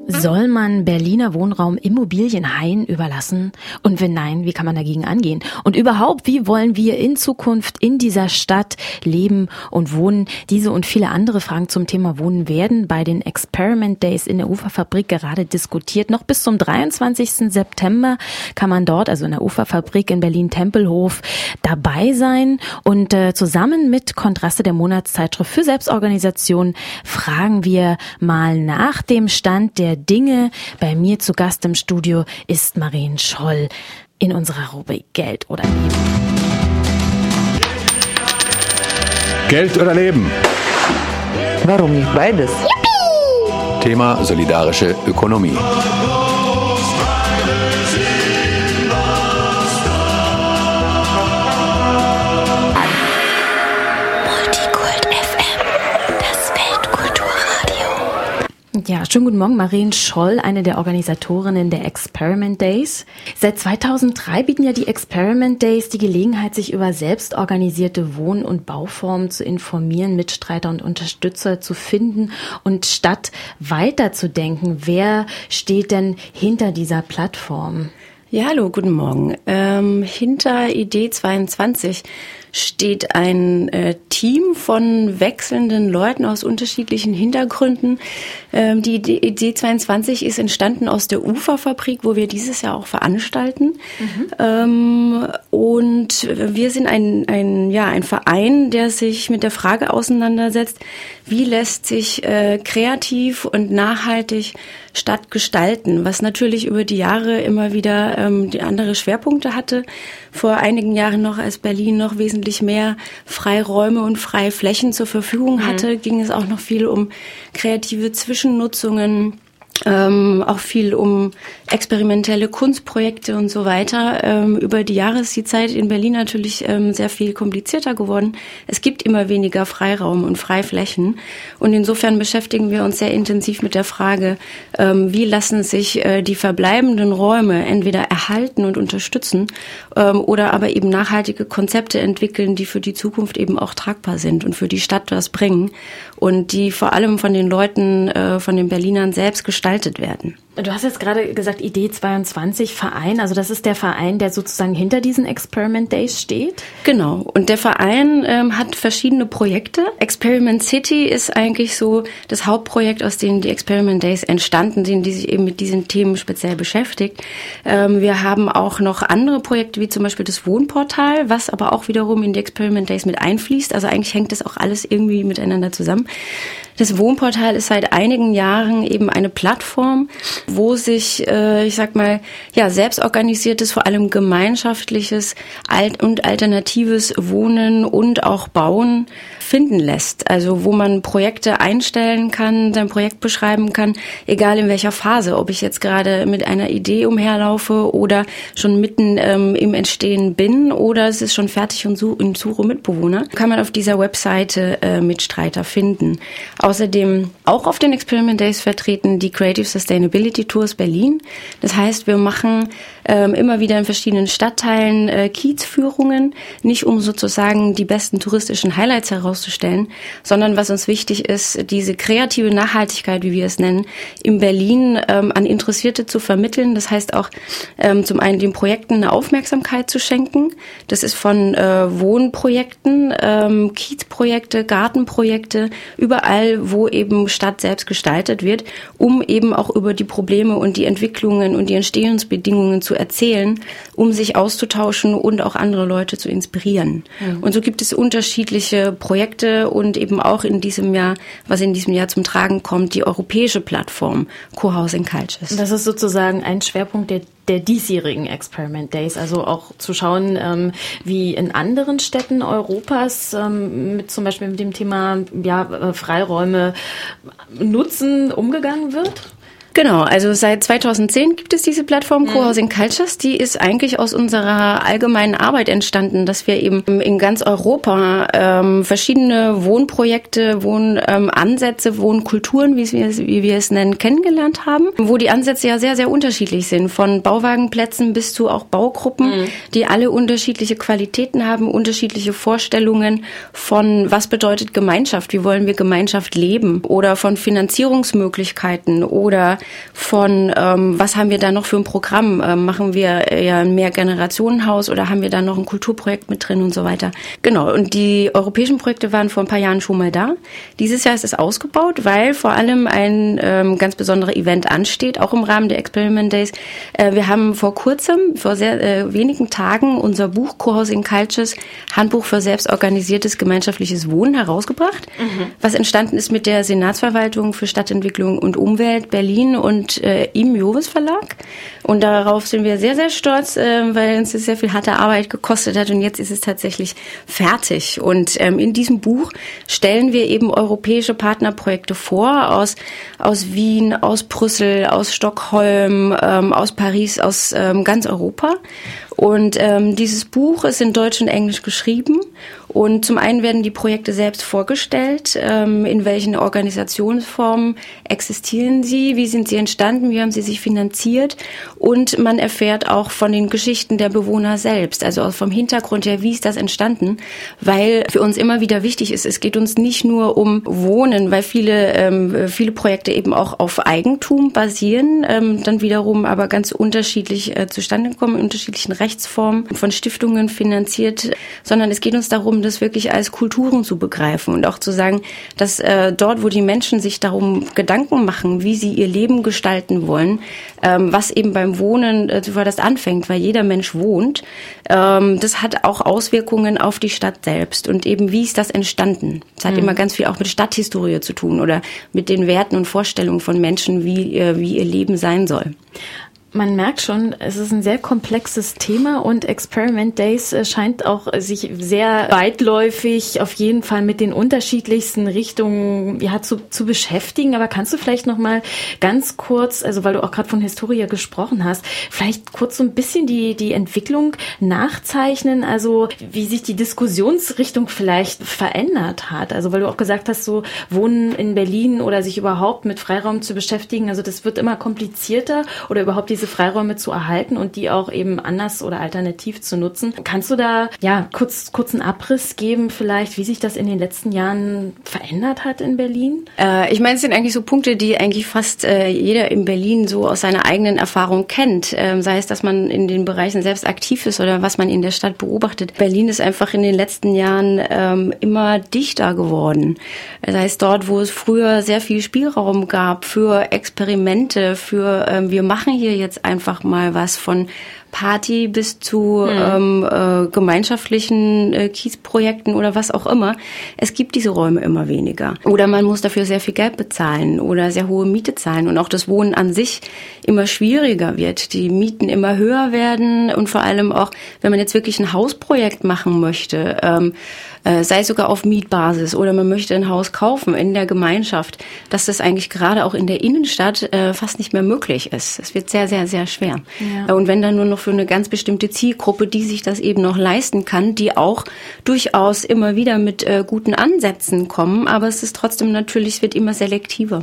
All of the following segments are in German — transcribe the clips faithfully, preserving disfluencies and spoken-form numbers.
Soll man Berliner Wohnraum Immobilienhaien überlassen? Und wenn nein, wie kann man dagegen angehen? Und überhaupt, wie wollen wir in Zukunft in dieser Stadt leben und wohnen? Diese und viele andere Fragen zum Thema Wohnen werden bei den Experiment Days in der Uferfabrik gerade diskutiert. Noch bis zum dreiundzwanzigsten September kann man dort, also in der Uferfabrik in Berlin-Tempelhof, dabei sein. Und äh, zusammen mit Kontraste, der Monatszeitschrift für Selbstorganisation, fragen wir mal nach dem Stand der Dinge. Bei mir zu Gast im Studio ist Maren Scholl in unserer Rubrik Geld oder Leben. Geld oder Leben? Warum nicht beides? Yippie! Thema solidarische Ökonomie. Ja, schönen guten Morgen, Maren Scholl, eine der Organisatorinnen der Experiment Days. Seit zweitausenddrei bieten ja die Experiment Days die Gelegenheit, sich über selbstorganisierte Wohn- und Bauformen zu informieren, Mitstreiter und Unterstützer zu finden und statt weiterzudenken. Wer steht denn hinter dieser Plattform? Ja, hallo, guten Morgen. Ähm, hinter Idee zweiundzwanzig steht ein äh, Team von wechselnden Leuten aus unterschiedlichen Hintergründen. Ähm, die Idee zweiundzwanzig ist entstanden aus der Uferfabrik, wo wir dieses Jahr auch veranstalten. Mhm. Ähm, und wir sind ein, ein, ja, ein Verein, der sich mit der Frage auseinandersetzt, wie lässt sich äh, kreativ und nachhaltig Stadt gestalten, was natürlich über die Jahre immer wieder ähm, die andere Schwerpunkte hatte. Vor einigen Jahren noch, als Berlin noch wesentlich mehr Freiräume und freie Flächen zur Verfügung hatte, mhm. ging es auch noch viel um kreative Zwischennutzungen, ähm, auch viel um experimentelle Kunstprojekte und so weiter. Ähm, über die Jahre ist die Zeit in Berlin natürlich ähm, sehr viel komplizierter geworden. Es gibt immer weniger Freiraum und Freiflächen. Und insofern beschäftigen wir uns sehr intensiv mit der Frage, ähm, wie lassen sich äh, die verbleibenden Räume entweder erhalten und unterstützen ähm, oder aber eben nachhaltige Konzepte entwickeln, die für die Zukunft eben auch tragbar sind und für die Stadt was bringen und die vor allem von den Leuten, äh, von den Berlinern selbst gestaltet werden. Du hast jetzt gerade gesagt, Idee zweiundzwanzig Verein, also das ist der Verein, der sozusagen hinter diesen Experiment Days steht? Genau, und der Verein ähm, hat verschiedene Projekte. Experiment City ist eigentlich so das Hauptprojekt, aus dem die Experiment Days entstanden sind, die sich eben mit diesen Themen speziell beschäftigt. Ähm, wir haben auch noch andere Projekte, wie zum Beispiel das Wohnportal, was aber auch wiederum in die Experiment Days mit einfließt. Also eigentlich hängt das auch alles irgendwie miteinander zusammen. Das Wohnportal ist seit einigen Jahren eben eine Plattform, wo sich, äh, ich sag mal, ja, selbstorganisiertes, vor allem gemeinschaftliches alt- und alternatives Wohnen und auch Bauen finden lässt. Also wo man Projekte einstellen kann, sein Projekt beschreiben kann, egal in welcher Phase, ob ich jetzt gerade mit einer Idee umherlaufe oder schon mitten ähm, im Entstehen bin oder es ist schon fertig und, su- und suche Mitbewohner, kann man auf dieser Webseite äh, Mitstreiter finden. Außerdem auch auf den Experiment Days vertreten die Creative Sustainability Tours Berlin. Das heißt, wir machen ähm, immer wieder in verschiedenen Stadtteilen äh, Kiezführungen, nicht um sozusagen die besten touristischen Highlights herauszustellen, sondern was uns wichtig ist, diese kreative Nachhaltigkeit, wie wir es nennen, in Berlin ähm, an Interessierte zu vermitteln. Das heißt auch ähm, zum einen den Projekten eine Aufmerksamkeit zu schenken. Das ist von äh, Wohnprojekten, ähm, Kiezprojekte, Gartenprojekte, überall, wo eben Stadt selbst gestaltet wird, um eben auch über die Probleme und die Entwicklungen und die Entstehungsbedingungen zu erzählen, um sich auszutauschen und auch andere Leute zu inspirieren. Mhm. Und so gibt es unterschiedliche Projekte und eben auch in diesem Jahr, was in diesem Jahr zum Tragen kommt, die europäische Plattform Co-Housing Cultures. Das ist sozusagen ein Schwerpunkt der der diesjährigen Experiment Days, also auch zu schauen, ähm, wie in anderen Städten Europas ähm, mit zum Beispiel mit dem Thema ja, Freiräume nutzen umgegangen wird? Genau, also seit zweitausendzehn gibt es diese Plattform Co-Housing Cultures. Die ist eigentlich aus unserer allgemeinen Arbeit entstanden, dass wir eben in ganz Europa ähm, verschiedene Wohnprojekte, Wohnansätze, ähm, Wohnkulturen, wie wir, wie wir es nennen, kennengelernt haben, wo die Ansätze ja sehr, sehr unterschiedlich sind, von Bauwagenplätzen bis zu auch Baugruppen, mhm. die alle unterschiedliche Qualitäten haben, unterschiedliche Vorstellungen von, was bedeutet Gemeinschaft, wie wollen wir Gemeinschaft leben, oder von Finanzierungsmöglichkeiten oder von, ähm, was haben wir da noch für ein Programm? Ähm, machen wir ja ein Mehrgenerationenhaus oder haben wir da noch ein Kulturprojekt mit drin und so weiter? Genau, und die europäischen Projekte waren vor ein paar Jahren schon mal da. Dieses Jahr ist es ausgebaut, weil vor allem ein ähm, ganz besonderer Event ansteht, auch im Rahmen der Experiment Days. Äh, wir haben vor kurzem, vor sehr äh, wenigen Tagen, unser Buch Co-Housing Cultures, Handbuch für selbstorganisiertes gemeinschaftliches Wohnen herausgebracht, mhm. was entstanden ist mit der Senatsverwaltung für Stadtentwicklung und Umwelt Berlin und äh, im Jovis Verlag. Und darauf sind wir sehr, sehr stolz, äh, weil uns das sehr viel harte Arbeit gekostet hat und jetzt ist es tatsächlich fertig. Und ähm, in diesem Buch stellen wir eben europäische Partnerprojekte vor aus, aus Wien, aus Brüssel, aus Stockholm, ähm, aus Paris, aus ähm, ganz Europa. Und ähm, dieses Buch ist in Deutsch und Englisch geschrieben. Und zum einen werden die Projekte selbst vorgestellt, ähm, in welchen Organisationsformen existieren sie, wie sind sie entstanden, wie haben sie sich finanziert und man erfährt auch von den Geschichten der Bewohner selbst, also auch vom Hintergrund her, wie ist das entstanden, weil für uns immer wieder wichtig ist, es geht uns nicht nur um Wohnen, weil viele ähm, viele Projekte eben auch auf Eigentum basieren, ähm, dann wiederum aber ganz unterschiedlich äh, zustande kommen, in unterschiedlichen Rechtsformen, von Stiftungen finanziert, sondern es geht uns darum, das wirklich als Kulturen zu begreifen und auch zu sagen, dass äh, dort, wo die Menschen sich darum Gedanken machen, wie sie ihr Leben gestalten wollen, ähm, was eben beim Wohnen äh, zuvorderst anfängt, weil jeder Mensch wohnt, ähm, das hat auch Auswirkungen auf die Stadt selbst und eben, wie ist das entstanden? Das hat mhm. immer ganz viel auch mit Stadthistorie zu tun oder mit den Werten und Vorstellungen von Menschen, wie, äh, wie ihr Leben sein soll. Man merkt schon, es ist ein sehr komplexes Thema und Experiment Days scheint auch sich sehr weitläufig auf jeden Fall mit den unterschiedlichsten Richtungen ja, zu, zu beschäftigen. Aber kannst du vielleicht noch mal ganz kurz, also weil du auch gerade von Historia gesprochen hast, vielleicht kurz so ein bisschen die, die Entwicklung nachzeichnen, also wie sich die Diskussionsrichtung vielleicht verändert hat. Also weil du auch gesagt hast, so Wohnen in Berlin oder sich überhaupt mit Freiraum zu beschäftigen, also das wird immer komplizierter oder überhaupt diese Freiräume zu erhalten und die auch eben anders oder alternativ zu nutzen. Kannst du da ja kurz kurzen Abriss geben vielleicht, wie sich das in den letzten Jahren verändert hat in Berlin? Äh, ich meine, es sind eigentlich so Punkte, die eigentlich fast äh, jeder in Berlin so aus seiner eigenen Erfahrung kennt. Ähm, sei es, dass man in den Bereichen selbst aktiv ist oder was man in der Stadt beobachtet. Berlin ist einfach in den letzten Jahren ähm, immer dichter geworden. Das heißt, dort, wo es früher sehr viel Spielraum gab für Experimente, für ähm, wir machen hier jetzt einfach mal was von Party bis zu mhm. ähm, äh, gemeinschaftlichen äh, Kiezprojekten oder was auch immer. Es gibt diese Räume immer weniger. Oder man muss dafür sehr viel Geld bezahlen oder sehr hohe Miete zahlen und auch das Wohnen an sich immer schwieriger wird. Die Mieten immer höher werden und vor allem auch, wenn man jetzt wirklich ein Hausprojekt machen möchte, ähm, äh, sei es sogar auf Mietbasis oder man möchte ein Haus kaufen in der Gemeinschaft, dass das eigentlich gerade auch in der Innenstadt äh, fast nicht mehr möglich ist. Es wird sehr, sehr, sehr schwer. Ja. Und wenn dann nur noch für eine ganz bestimmte Zielgruppe, die sich das eben noch leisten kann, die auch durchaus immer wieder mit äh, guten Ansätzen kommen, aber es ist trotzdem natürlich, es wird immer selektiver.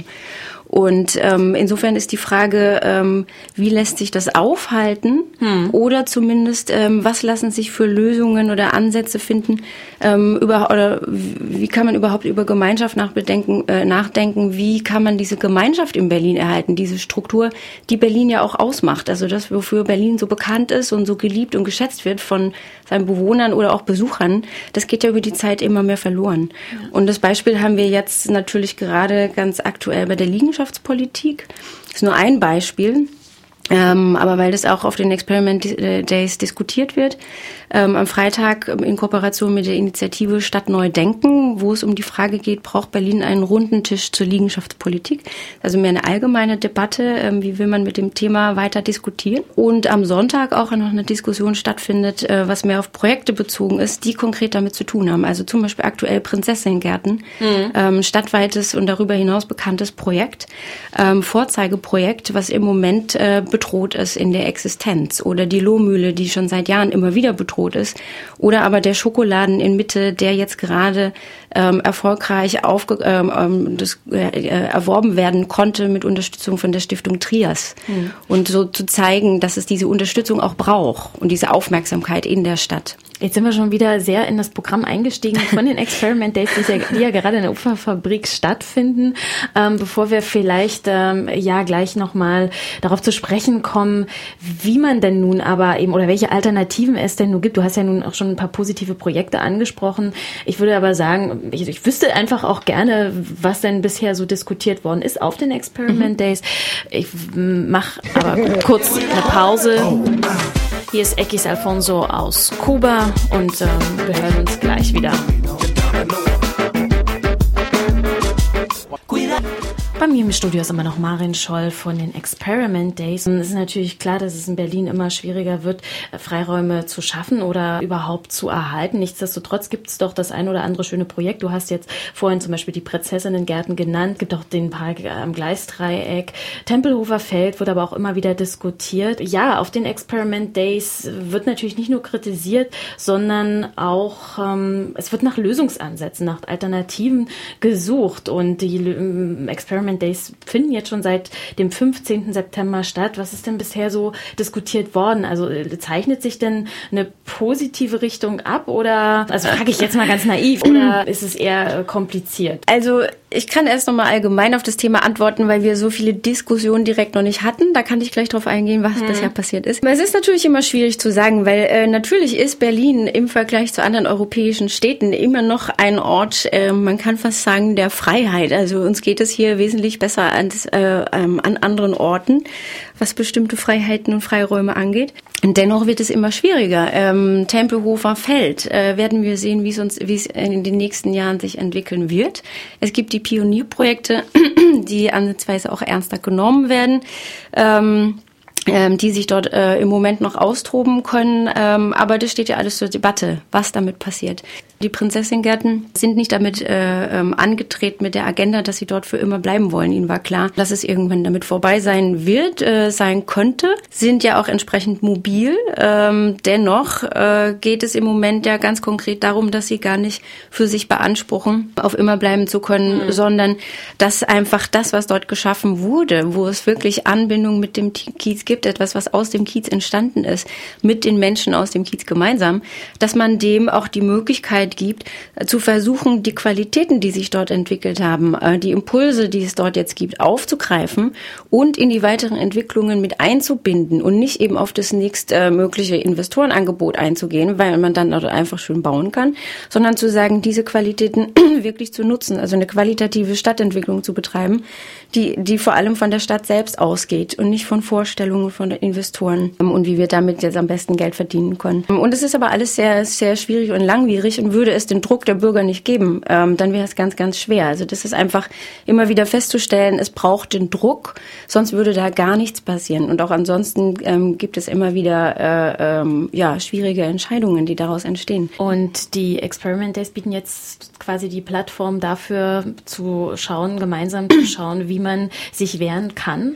Und ähm, insofern ist die Frage, ähm, wie lässt sich das aufhalten hm. oder zumindest, ähm, was lassen sich für Lösungen oder Ansätze finden, ähm, über, oder wie kann man überhaupt über Gemeinschaft nachbedenken, äh, nachdenken, wie kann man diese Gemeinschaft in Berlin erhalten, diese Struktur, die Berlin ja auch ausmacht, also das, wofür Berlin so bekannt ist und so geliebt und geschätzt wird von seinen Bewohnern oder auch Besuchern, das geht ja über die Zeit immer mehr verloren. Ja. Und das Beispiel haben wir jetzt natürlich gerade ganz aktuell bei der Liegenschaftspolitik. Das ist nur ein Beispiel. Ähm, aber weil das auch auf den Experiment Days diskutiert wird, ähm, am Freitag in Kooperation mit der Initiative Stadt Neu Denken, wo es um die Frage geht, braucht Berlin einen runden Tisch zur Liegenschaftspolitik? Also mehr eine allgemeine Debatte, ähm, wie will man mit dem Thema weiter diskutieren? Und am Sonntag auch noch eine Diskussion stattfindet, äh, was mehr auf Projekte bezogen ist, die konkret damit zu tun haben. Also zum Beispiel aktuell Prinzessinnengärten, mhm. ähm, stadtweites und darüber hinaus bekanntes Projekt, ähm, Vorzeigeprojekt, was im Moment äh, bedroht ist in der Existenz, oder die Lohmühle, die schon seit Jahren immer wieder bedroht ist, oder aber der Schokoladen in Mitte, der jetzt gerade ähm, erfolgreich aufge, ähm, das, äh, erworben werden konnte mit Unterstützung von der Stiftung Trias. Mhm. Und so zu zeigen, dass es diese Unterstützung auch braucht und diese Aufmerksamkeit in der Stadt. Jetzt sind wir schon wieder sehr in das Programm eingestiegen von den Experiment Days, die ja, die ja gerade in der Uferfabrik stattfinden. Ähm, bevor wir vielleicht ähm, ja gleich nochmal darauf zu sprechen kommen, wie man denn nun aber eben oder welche Alternativen es denn nun gibt. Du hast ja nun auch schon ein paar positive Projekte angesprochen. Ich würde aber sagen, ich, ich wüsste einfach auch gerne, was denn bisher so diskutiert worden ist auf den Experiment mhm. Days. Ich mache aber kurz eine Pause. Hier ist Equis Alfonso aus Kuba und ähm, wir hören uns gleich wieder. Bei mir im Studio ist immer noch Marin Scholl von den Experiment Days. Und es ist natürlich klar, dass es in Berlin immer schwieriger wird, Freiräume zu schaffen oder überhaupt zu erhalten. Nichtsdestotrotz gibt es doch das ein oder andere schöne Projekt. Du hast jetzt vorhin zum Beispiel die Prinzessinnengärten genannt. Es gibt auch den Park am Gleisdreieck. Tempelhofer Feld wird aber auch immer wieder diskutiert. Ja, auf den Experiment Days wird natürlich nicht nur kritisiert, sondern auch ähm, es wird nach Lösungsansätzen, nach Alternativen gesucht. Und die ähm, Experiment Days finden jetzt schon seit dem fünfzehnten September statt. Was ist denn bisher so diskutiert worden? Also zeichnet sich denn eine positive Richtung ab oder, also frage ich jetzt mal ganz naiv, oder ist es eher kompliziert? Also ich kann erst nochmal allgemein auf das Thema antworten, weil wir so viele Diskussionen direkt noch nicht hatten. Da kann ich gleich drauf eingehen, was hm. bisher passiert ist. Es ist natürlich immer schwierig zu sagen, weil äh, natürlich ist Berlin im Vergleich zu anderen europäischen Städten immer noch ein Ort, äh, man kann fast sagen, der Freiheit. Also uns geht es hier wesentlich besser als äh, ähm, an anderen Orten, was bestimmte Freiheiten und Freiräume angeht. Und dennoch wird es immer schwieriger. Ähm, Tempelhofer Feld äh, werden wir sehen, wie es uns, wie es in den nächsten Jahren sich entwickeln wird. Es gibt die Pionierprojekte, die ansatzweise auch ernster genommen werden. Ähm, ähm, die sich dort äh, im Moment noch austoben können. Ähm, aber das steht ja alles zur Debatte, was damit passiert. Die Prinzessinnengärten sind nicht damit äh, ähm, angetreten mit der Agenda, dass sie dort für immer bleiben wollen. Ihnen war klar, dass es irgendwann damit vorbei sein wird, äh, sein könnte. Sind ja auch entsprechend mobil. Ähm, dennoch äh, geht es im Moment ja ganz konkret darum, dass sie gar nicht für sich beanspruchen, auf immer bleiben zu können, mhm. sondern dass einfach das, was dort geschaffen wurde, wo es wirklich Anbindung mit dem Kiez gibt, etwas, was aus dem Kiez entstanden ist, mit den Menschen aus dem Kiez gemeinsam, dass man dem auch die Möglichkeit gibt, zu versuchen, die Qualitäten, die sich dort entwickelt haben, die Impulse, die es dort jetzt gibt, aufzugreifen und in die weiteren Entwicklungen mit einzubinden und nicht eben auf das nächstmögliche Investorenangebot einzugehen, weil man dann dort einfach schön bauen kann, sondern zu sagen, diese Qualitäten wirklich zu nutzen, also eine qualitative Stadtentwicklung zu betreiben, die, die vor allem von der Stadt selbst ausgeht und nicht von Vorstellungen von den Investoren und wie wir damit jetzt am besten Geld verdienen können. Und es ist aber alles sehr, sehr schwierig und langwierig und würde es den Druck der Bürger nicht geben, ähm, dann wäre es ganz, ganz schwer. Also das ist einfach immer wieder festzustellen, es braucht den Druck, sonst würde da gar nichts passieren. Und auch ansonsten ähm, gibt es immer wieder äh, ähm, ja, schwierige Entscheidungen, die daraus entstehen. Und die Experiment Days bieten jetzt quasi die Plattform dafür zu schauen, gemeinsam zu schauen, wie man sich wehren kann.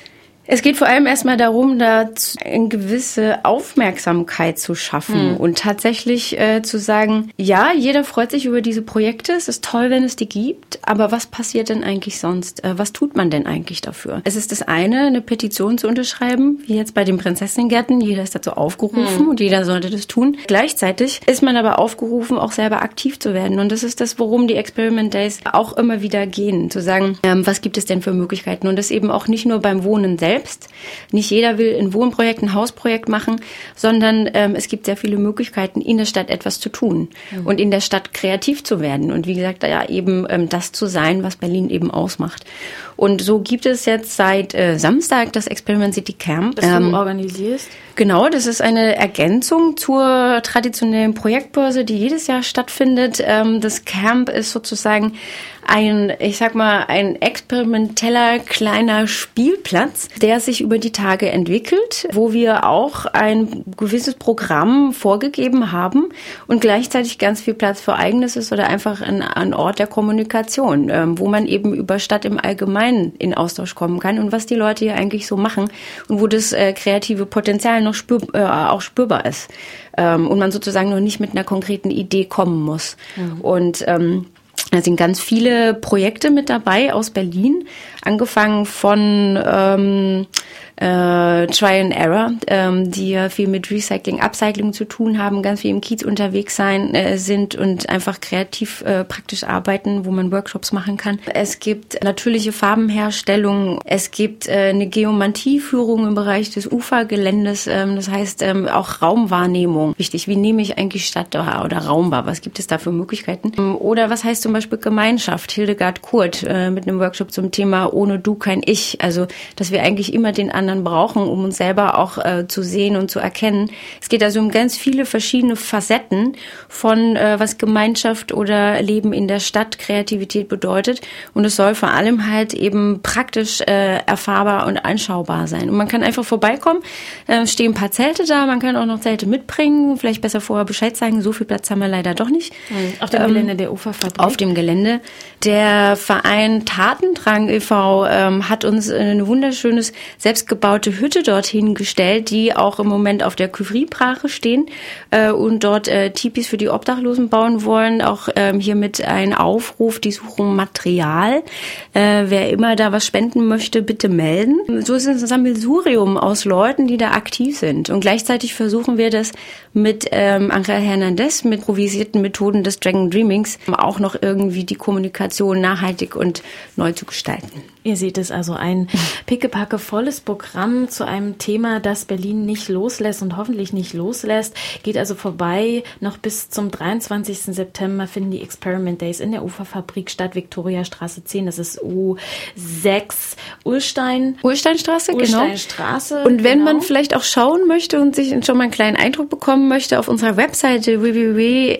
Es geht vor allem erstmal darum, da eine gewisse Aufmerksamkeit zu schaffen mhm. und tatsächlich äh, zu sagen, ja, jeder freut sich über diese Projekte, es ist toll, wenn es die gibt, aber was passiert denn eigentlich sonst? Äh, was tut man denn eigentlich dafür? Es ist das eine, eine Petition zu unterschreiben, wie jetzt bei den Prinzessinnengärten, jeder ist dazu aufgerufen mhm. und jeder sollte das tun. Gleichzeitig ist man aber aufgerufen, auch selber aktiv zu werden und das ist das, worum die Experiment Days auch immer wieder gehen, zu sagen, ähm, was gibt es denn für Möglichkeiten und das eben auch nicht nur beim Wohnen selbst. Nicht jeder will ein Wohnprojekt, ein Hausprojekt machen, sondern ähm, es gibt sehr viele Möglichkeiten, in der Stadt etwas zu tun mhm. und in der Stadt kreativ zu werden und wie gesagt, ja eben ähm, das zu sein, was Berlin eben ausmacht. Und so gibt es jetzt seit äh, Samstag das Experiment City Camp. Das ähm, du organisierst? Genau, das ist eine Ergänzung zur traditionellen Projektbörse, die jedes Jahr stattfindet. Ähm, das Camp ist sozusagen ein, ich sag mal, ein experimenteller kleiner Spielplatz, der sich über die Tage entwickelt, wo wir auch ein gewisses Programm vorgegeben haben und gleichzeitig ganz viel Platz für Eigenes ist oder einfach ein, ein Ort der Kommunikation, ähm, wo man eben über Stadt im Allgemeinen in Austausch kommen kann und was die Leute hier eigentlich so machen und wo das äh, kreative Potenzial noch spür, äh, auch spürbar ist ähm, und man sozusagen noch nicht mit einer konkreten Idee kommen muss. Mhm. Und ähm, Da sind ganz viele Projekte mit dabei aus Berlin, angefangen von ähm, äh, Try and Error, ähm, die ja viel mit Recycling, Upcycling zu tun haben, ganz viel im Kiez unterwegs sein äh, sind und einfach kreativ äh, praktisch arbeiten, wo man Workshops machen kann. Es gibt natürliche Farbenherstellung, es gibt äh, eine Geomantie-Führung im Bereich des Ufergeländes, ähm, das heißt ähm, auch Raumwahrnehmung. Wichtig, wie nehme ich eigentlich Stadt oder, oder Raum wahr? Was gibt es da für Möglichkeiten? Oder was heißt zum Beispiel Gemeinschaft? Hildegard Kurt äh, mit einem Workshop zum Thema Ohne du kein Ich. Also, dass wir eigentlich immer den anderen brauchen, um uns selber auch äh, zu sehen und zu erkennen. Es geht also um ganz viele verschiedene Facetten von äh, was Gemeinschaft oder Leben in der Stadt, Kreativität bedeutet. Und es soll vor allem halt eben praktisch äh, erfahrbar und anschaubar sein. Und man kann einfach vorbeikommen, äh, stehen ein paar Zelte da, man kann auch noch Zelte mitbringen, vielleicht besser vorher Bescheid sagen, so viel Platz haben wir leider doch nicht. Auf dem ähm, Gelände der Uferfabrik. Auf dem Gelände. Der Verein Tatendrang e V ähm, hat uns ein wunderschönes, selbstgebaute Hütte dorthin gestellt, die auch im Moment auf der Küfri-Brache stehen äh, und dort äh, Tipis für die Obdachlosen bauen wollen. Auch ähm, hiermit ein Aufruf, die suchen Material. Äh, wer immer da was spenden möchte, bitte melden. So ist es ein Sammelsurium aus Leuten, die da aktiv sind. Und gleichzeitig versuchen wir das mit ähm, Angel Hernandez, mit improvisierten Methoden des Dragon Dreamings, auch noch irgendwie die Kommunikation nachhaltig und neu zu gestalten. Ihr seht es also, ein pickepacke volles Programm zu einem Thema, das Berlin nicht loslässt und hoffentlich nicht loslässt. Geht also vorbei. Noch bis zum dreiundzwanzigsten September finden die Experiment Days in der Uferfabrik statt, Viktoriastraße zehn, das ist U sechs, Ullstein. Ullsteinstraße, genau. Ullsteinstraße, und wenn genau. man vielleicht auch schauen möchte und sich schon mal einen kleinen Eindruck bekommen möchte, auf unserer Webseite w w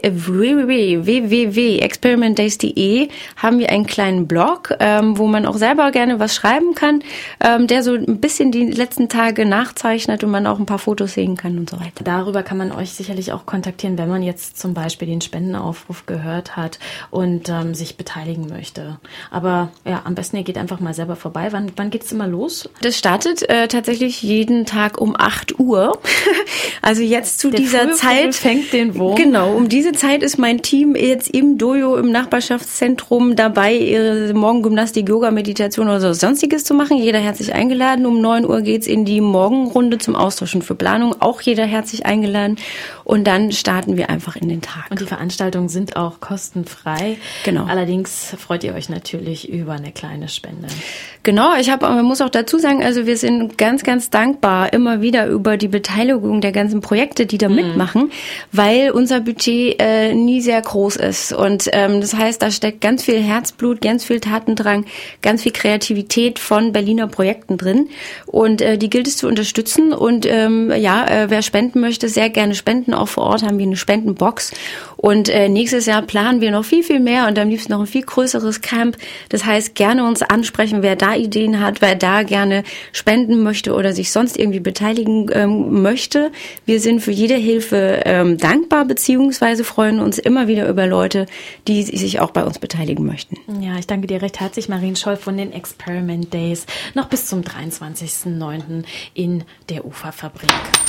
w punkt experiment days punkt d e haben wir einen kleinen Blog, ähm, wo man auch selber gerne was schreiben kann, ähm, der so ein bisschen die letzten Tage nachzeichnet und man auch ein paar Fotos sehen kann und so weiter. Darüber kann man euch sicherlich auch kontaktieren, wenn man jetzt zum Beispiel den Spendenaufruf gehört hat und ähm, sich beteiligen möchte. Aber ja, am besten ihr geht einfach mal selber vorbei. Wann, wann geht's immer los? Das startet äh, tatsächlich jeden Tag um acht Uhr. Also jetzt zu Der dieser Zeit fängt den Wurm. Genau, um diese Zeit ist mein Team jetzt im Dojo im Nachbarschaftszentrum dabei, ihre Morgengymnastik, Yoga, Meditation oder so Sonstiges zu machen. Jeder herzlich eingeladen. Um neun Uhr geht's in die Morgenrunde zum Austauschen für Planung. Auch jeder herzlich eingeladen. Und dann starten wir einfach in den Tag. Und die Veranstaltungen sind auch kostenfrei. Genau. Allerdings freut ihr euch natürlich über eine kleine Spende. Genau, ich habe, man muss auch dazu sagen, also wir sind ganz, ganz dankbar immer wieder über die Beteiligung der ganzen Projekte, die da mhm. mitmachen, weil unser Budget äh, nie sehr groß ist. Und ähm, das heißt, da steckt ganz viel Herzblut, ganz viel Tatendrang, ganz viel Kreativität von Berliner Projekten drin. Und äh, die gilt es zu unterstützen. Und ähm, ja, äh, wer spenden möchte, sehr gerne spenden. Auch vor Ort haben wir eine Spendenbox. Und äh, nächstes Jahr planen wir noch viel, viel mehr und am liebsten noch ein viel größeres Camp. Das heißt, gerne uns ansprechen, wer da Ideen hat, wer da gerne spenden möchte oder sich sonst irgendwie beteiligen ähm, möchte. Wir sind für jede Hilfe ähm, dankbar, beziehungsweise freuen uns immer wieder über Leute, die sich auch bei uns beteiligen möchten. Ja, ich danke dir recht herzlich, Marien Scholl von den Experiment Days. Noch bis zum dreiundzwanzigsten neunten in der Uferfabrik.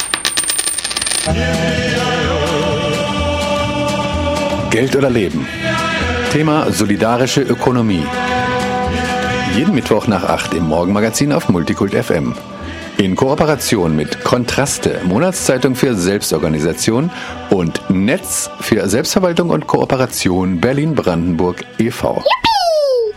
Geld oder Leben? Thema solidarische Ökonomie. Jeden Mittwoch nach acht im Morgenmagazin auf Multikult F M. In Kooperation mit Kontraste, Monatszeitung für Selbstorganisation und Netz für Selbstverwaltung und Kooperation Berlin-Brandenburg e V